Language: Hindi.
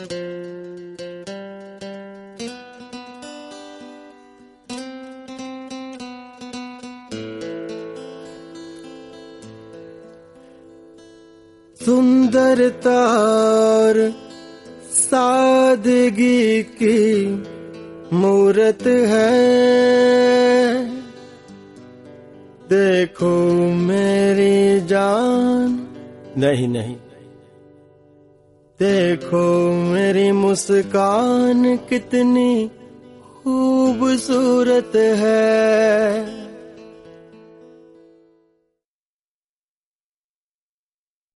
सुंदरता और सादगी की मूरत है, देखो मेरी जान, नहीं, देखो मेरी मुस्कान कितनी खूबसूरत है।